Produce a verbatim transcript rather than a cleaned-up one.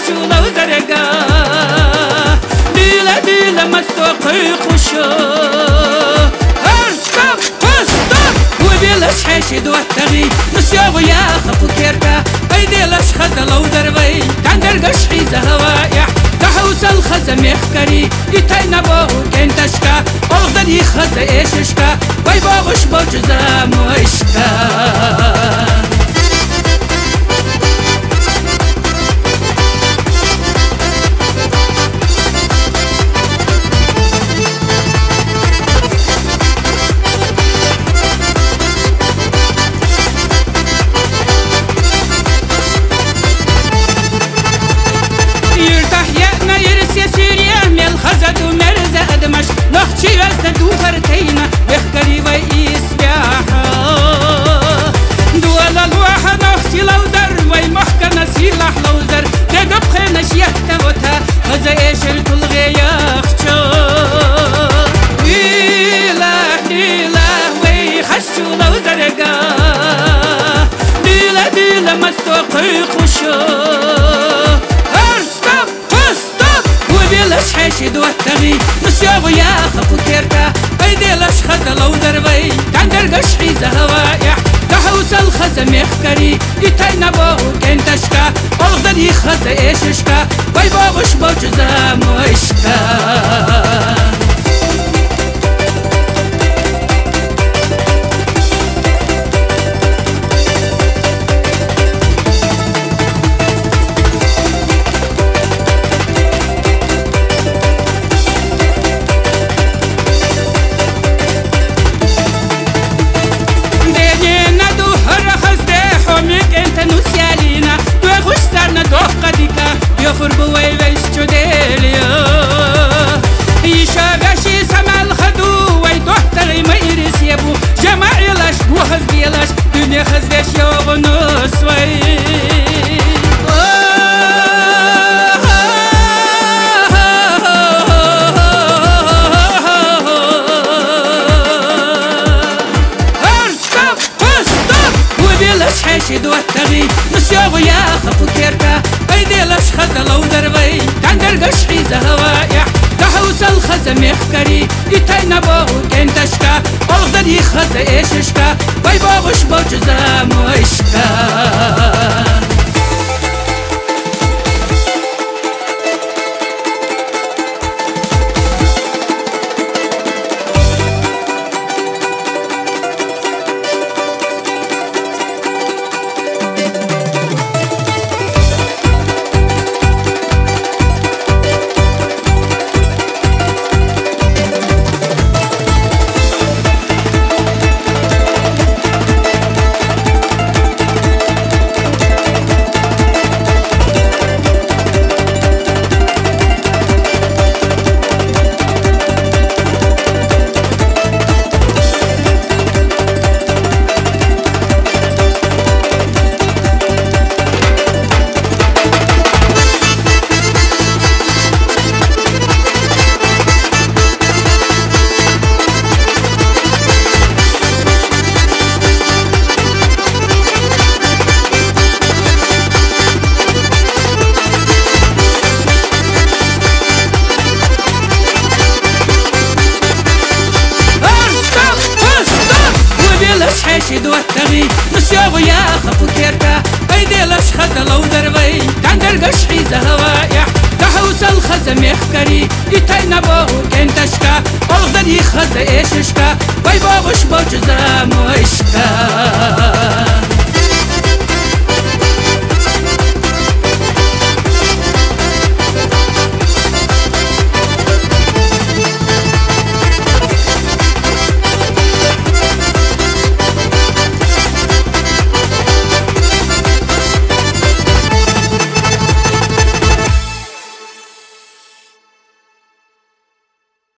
خشولة وزرقاء ديلة ديلة مسوقي خشو ارسكب قصدك وبيلش حاشد والتغي نسيو يا خفو كيرتا اي ديلش خزل وزربي تندرقش حيزة هوايح تحوس الخزم يخكري يتاينا بو كنتشكا اغدر يخز ايششكا باي باغش بوجزا موشكا خزد ومرزة أدمش نخشي وزن دوفرتينا بيخكري ويقيس بياحا دولا الواحة نخشي لوزر ويمحكا نسيلح لوزر تقب خينش يهتوتها خزا ايشر تلغي يخشو إله إله ويخشو لوزرقا ديلا ديلا مسوقي خشو بيلش حاشد والتغي نسيو يا خفو كيرتا اي ديلش خزل وزربي تندرقش حيزة هوايح تحوس الخزم يخكري يتاينا بو كنتشكا اغدر يخز ايششكا باي باغش بوجزا موشكا يخر بوي ويشتو ديليو يشابشي سما الخدو ويدوح تغي ما يرس يبو جماعي لاش بوهز بيلاش دنيا خزدش يوغنوس وي ارسكب قصدك وبيلاش حاشد والتغي نسيو يا خفو كيرتا اي ديلش خزل وزربي تندرقش حيزة هوايح تحوس الخزم يخكري يتاينا بو كنتشكا اغدر يخز ايششكا باي باغش بوجزا موشكا حاشد والتغي نسيو يا خفو كيرتا اي ديلش خزل وزربي تندرقش حيزة هوايح تحوس الخزم يخكري يتاينا بو كنتشكا اغدر يخز ايششكا باي باغش بوجزا موشكا